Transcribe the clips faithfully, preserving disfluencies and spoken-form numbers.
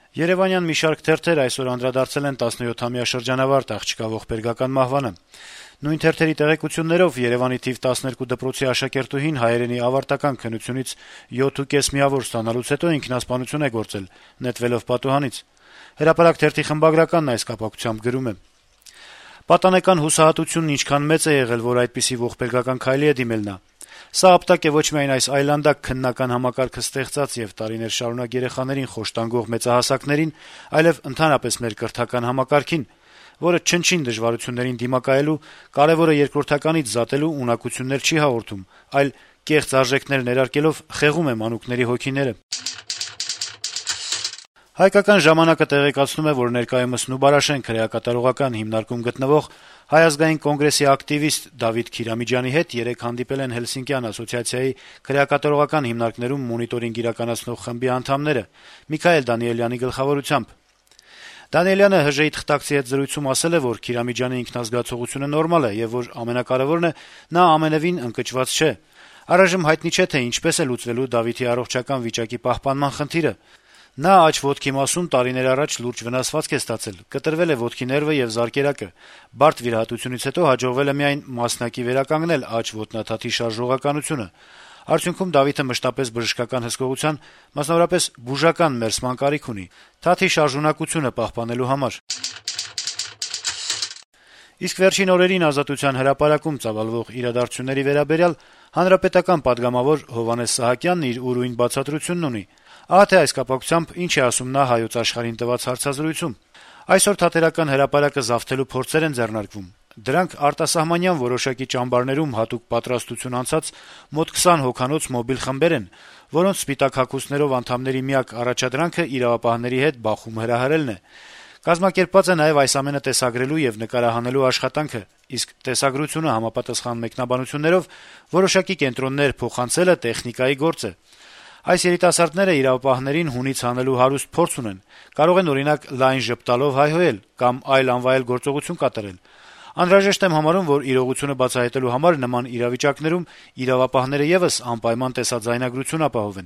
Երևանյան մի շարք թերթեր այսօր անդրադարձել են տասնյոթամյա շրջանավարտ աղջկա ողբերգական մահվանը։ Նույն թերթերի տեղեկություններով Երեւանի թիվ տասներկու դպրոցի աշակերտուհին հայերենի ավարտական քննությունից յոթ ու կես միավոր ստանալուց հետո ինքնասպանություն է գործել, նետվելով պատուհանից։ Հրապարակ թերթի խմբագրականն այս կապակցությամբ գրում է. «Պատանեկան հուսահատությունն ինչքան մեծ է եղել, որ այդպիսի ողբերգական քայլի է դիմել նա։ Սա ապտակ է ոչ միայն այս այլանդակ քննական համակարգը ստեղծած եւ տարիներ շարունակ երեխաներին խոշտանգող մեծահասակներին, այլեւ ընդհանրապես մեր կրթական համակարգին, որը չնչին դժվարություններին դիմակայելու, կարեւորը երկրորդականից զատելու ունակություններ չի հաղորդում, այլ կեղծ արժեքներ ներարկելով խեղում է մանուկների հոգիները»։ «Հայկական ժամանակ»-ը տեղեկացնում է, որ ներկայումս Նուբարաշեն քրեակատարողական հիմնարկում գտնվող Հայ ազգային կոնգրեսի ակտիվիստ Դավիթ Քիրամիջյանի հետ երեկ հանդիպել են Հելսինկյան ասոցիացիայի քրեակատարողական հիմնարկներում մոնիտորինգ իրականացնող խմբի անդամները Միքայել Դանիելյանի գլխավորությամբ։ Դանիելյանը ՀԺ-ի թղթակցի հետ զրույցում ասել է, որ Քիրամիջյանի ինքնազգացողությունը նորմալ է եւ որ ամենակարեւորն է, նա ամենեւին ընկճված չէ։ Առայժմ հայտնի չէ, թե ինչպես է լուծվելու Դավիթի առողջական վիճակի պահպանման խնդիրը։ Նա աջ ոտքի մասում տարիներ առաջ լուրջ վնասվածք է ստացել, կտրվել է ոտքի ներվը եւ զարկերակը։ Բարդ վիրահատությունից հետո հաջողվել է միայն մասնակի վերականգնել աջ ոտնաթաթի շարժողականությունը։ Արդյունքում Դավիթը մշտապես բժշկական հսկողության, մասնավորապես բուժական մերսման կարիք ունի՝ թաթի շարժունակությունը պահպանելու համար։ Իսկ վերջին օրերին Ազատության հրապարակում ծավալվող իրադարձությունների վերաբերյալ հանրապետական պատգամավոր Հովհաննես Սահակյանն իր ուրույն բացատրությունն ունի։ Ահա թե այս կապակցությամբ ինչ է ասում նա Հայոց Աշխարհին տված հարցազրույցում։ Այսօր Թատերական հրապարակը զավթելու փորձեր են ձեռնարկվում։ Դրանք արտասահմանյան որոշակի ճամբարներում հատուկ պատրաստություն անցած մոտ քսան հոգանոց մոբիլ խմբեր են, որոնց սպիտակ հագուստներով անդամների միակ առաջադրանքը իրավապահների հետ բախում հրահրելն է։ Կազմակերպված է նաև այս ամենը տեսագրելու եւ նկարահանելու աշխատանքը, իսկ տեսագրությունը համապատասխան մեկնաբանություններով որոշակի կենտրոններ փոխանցելը տեխնիկայի գործ է։ Այս երիտասարդները իրավապահներին հունից հանելու հարուստ փորձ ունեն, կարող են օրինակ լայն ժպտալով հայհոյել կամ այլ անվայել գործողություն կատարել։ Անհրաժեշտ եմ համարում, որ իրողությունը բացահայտելու համար նման իրավիճակներում իրավապահները եւս անպայման տեսաձայնագրություն ապահովեն։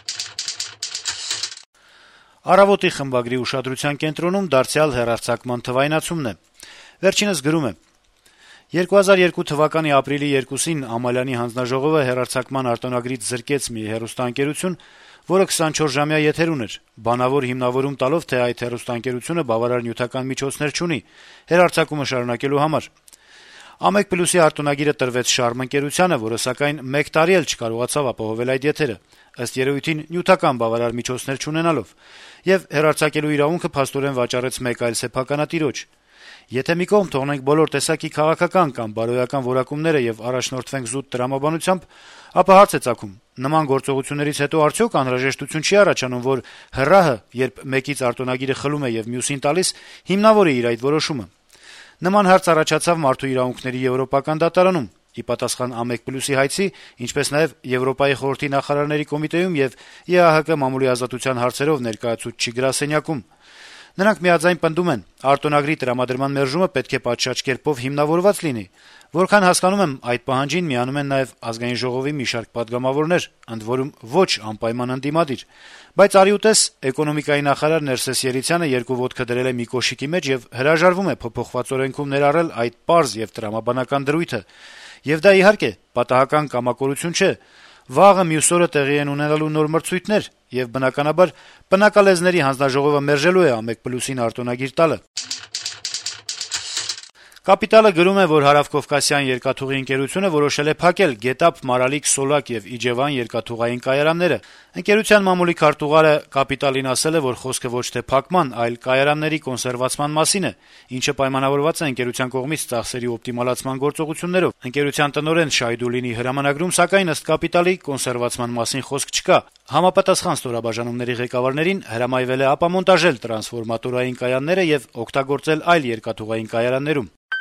Առավոտի խմբագրի ուշադրության կենտրոնում դարձյալ հեռարձակման թվայնացումն է։ Վերջինս գրում է. երկու հազար երկու թվականի ապրիլի երկուսին Ամալյանի հանձնաժողովը հեռարձակման արտոնագրից զրկեց մի հեռուստաընկերություն, որը քսանչորս-ժամյա եթեր ուներ, բանավոր հիմնավորում տալով, թե այդ հեռուստաընկերությունը բավարար նյութական միջոցներ չունի հեռարձակումը շարունակելու համար։ Ամեկ պլյուսի արտոնագիրը տրվեց Շարմ ընկերությանը, որը սակայն մեկ տարի էլ չկարողացավ ապահովել այդ եթերը, ըստ երևույթին նյութական բավարար միջոցներ չունենալով, եւ հեռարձակելու իրավունքը փաստորեն վաճառեց մեկ այլ սեփականատիրոջ։ Եթե մի կողմ թողնենք բոլոր տեսակի քաղաքական կամ բարոյական որակումները եւ առաջնորդվենք զուտ տրամաբանությամբ, ապա հարց է ծագում. նման գործողություններից հետո արդյոք անհրաժեշտություն չի առաջանում, որ հեռահը, երբ մեկից արտոնագիրը խլում է եւ մյուսին տալիս, հիմնավորի իր այդ որոշումը։ Նման հարց առաջացավ Մարդու իրավունքների եվրոպական դատարանում, ի պատասխան Ամեկ պլյուսի հայցի, ինչպես նաեւ Եվրոպայի խորհրդի նախարարների կոմիտեում եւ ԵԱՀԿ մամուլի ազատության հարցերով ներկայացուցչի գրասենյակում։ Նրանք միաձայն պնդում են, արտոնագրի տրամադրման մերժումը պետք է պատշաճ կերպով հիմնավորված լինի։ Որքան հասկանում եմ, այդ պահանջին միանում են նաեւ Ազգային ժողովի մի շարք падգամավորներ, ընդ որում ոչ անպայման ընդդիմադիր։ Բայց արի ու տես, էկոնոմիկայի նախարար Ներսես Երիցյանը երկու ոտքը դրել է մի կոշիկի մեջ եւ հրաժարվում է փոփոխված օրենքում ներառել այդ պարզ եւ տրամաբանական դրույթը։ Եվ դա իհարկե պատահական կամակորություն չէ։ Վաղը մյուս օրը տեղի են ունենալու նոր մրցույթներ, եւ բնականաբար բնակալեզների հանձնաժողովը մերժելու է Ամեկ պլյուսին արտոնագիր տալը։ Կապիտալը գրում է, որ Հարավկովկասյան երկաթուղի ընկերությունը որոշել է փակել Գետափ, Մարալիկ, Սոլակ եւ Իջևան երկաթուղային կայարանները։ Ընկերության մամուլի քարտուղարը Կապիտալին ասել է, որ խոսքը ոչ թե փակման, այլ կայարանների կոնսերվացման մասին է, ինչը պայմանավորված է ընկերության կողմից ծախսերի օպտիմալացման գործողություններով։ Ընկերության տնօրեն Շայդուլինի հրամանագրում, սակայն ըստ Կապիտալի կոնսերվացման մասին խոսք չկա։ Համապատասխան ստորաբաժանումների ղեկավարներին հրամայվել է ապամոնտաժել տրանսֆորմատորային կայանները եւ օգտագործել այլ երկաթուղային կայարաններում։